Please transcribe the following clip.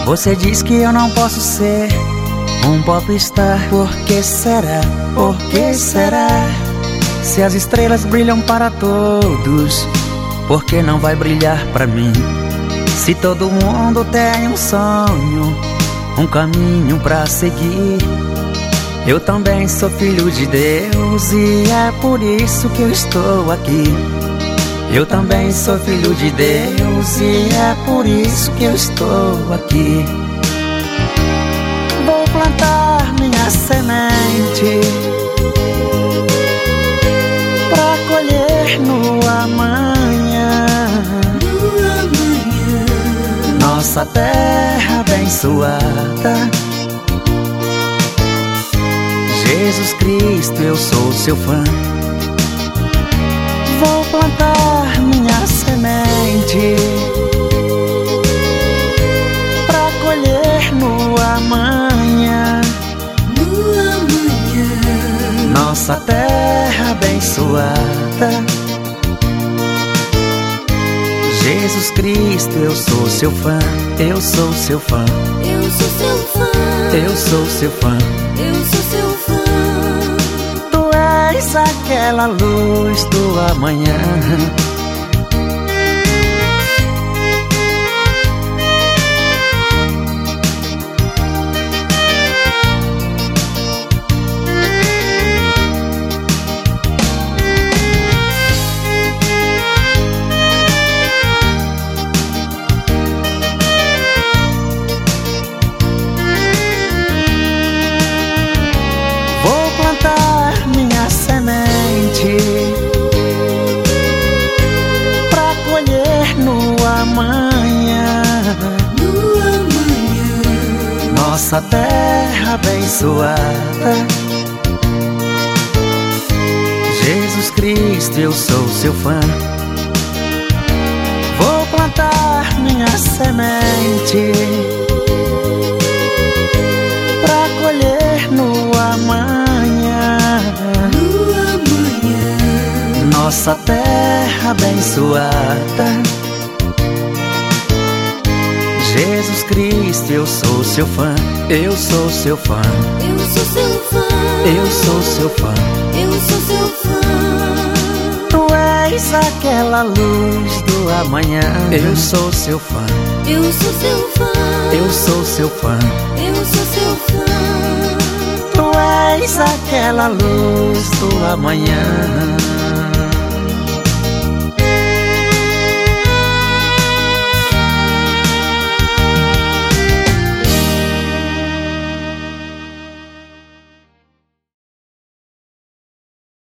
Você diz que eu não posso ser um popstar. Por que será? Por que será? Se as estrelas brilham para todos, por que não vai brilhar pra mim? Se todo mundo tem um sonho, um caminho pra seguir, eu também sou filho de Deus e é por isso que eu estou aqui. Eu também sou filho de Deus e é por isso que eu estou aqui. Vou plantar minha semente pra colher no amanhã. Nossa terra abençoada, Jesus Cristo, eu sou seu fã. Vou plantar minha semente pra colher no amanhã. Nossa terra abençoada, Jesus Cristo, eu sou seu fã. Eu sou seu fã. Eu sou seu fã. Eu sou seu fã. Eu sou seu fã. Tu és aquela luz do amanhã. Minha semente pra colher no amanhã. Nossa terra abençoada, Jesus Cristo, eu sou seu fã. Vou plantar minha semente pra colher no amanhã. Nossa terra abençoada, Jesus Cristo, eu sou seu fã. Eu sou seu fã. Eu sou seu fã. Eu sou seu fã. Eu sou seu fã. Tu és aquela luz do amanhã. Eu sou seu fã. Eu sou seu fã. Eu sou seu fã. Eu sou seu fã. Tu és aquela luz do amanhã.